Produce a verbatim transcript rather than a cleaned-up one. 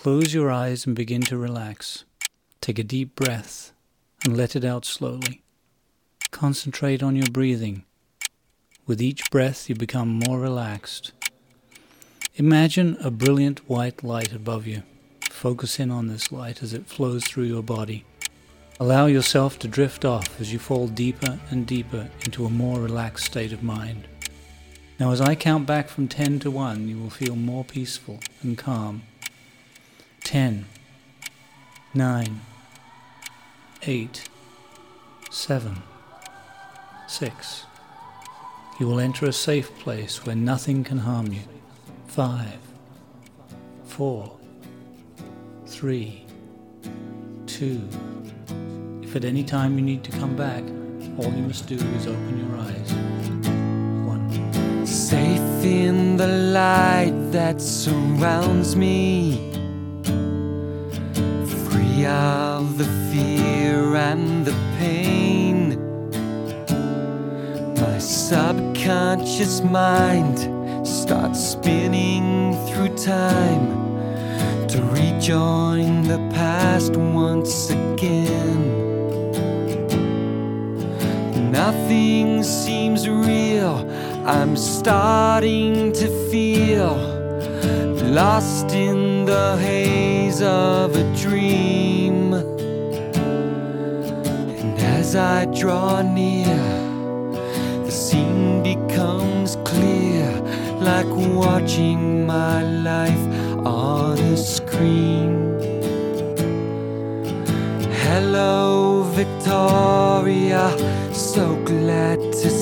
Close your eyes and begin to relax. Take a deep breath and let it out slowly. Concentrate on your breathing. With each breath, you become more relaxed. Imagine a brilliant white light above you. Focus in on this light as it flows through your body. Allow yourself to drift off as you fall deeper and deeper into a more relaxed state of mind. Now, as I count back from ten to one, you will feel more peaceful and calm. ten, nine, eight, seven, six. You will enter a safe place where nothing can harm you. five, four, three, two. If at any time you need to come back, all you must do is open your eyes. one. Safe in the light that surrounds me, free of the fear and the pain. My subconscious mind starts spinning through time to rejoin the past once again. Nothing seems real, I'm starting to feel lost in the haze of a dream. And as I draw near, the scene becomes clear, like watching my life on a screen. Hello, Victoria, so glad to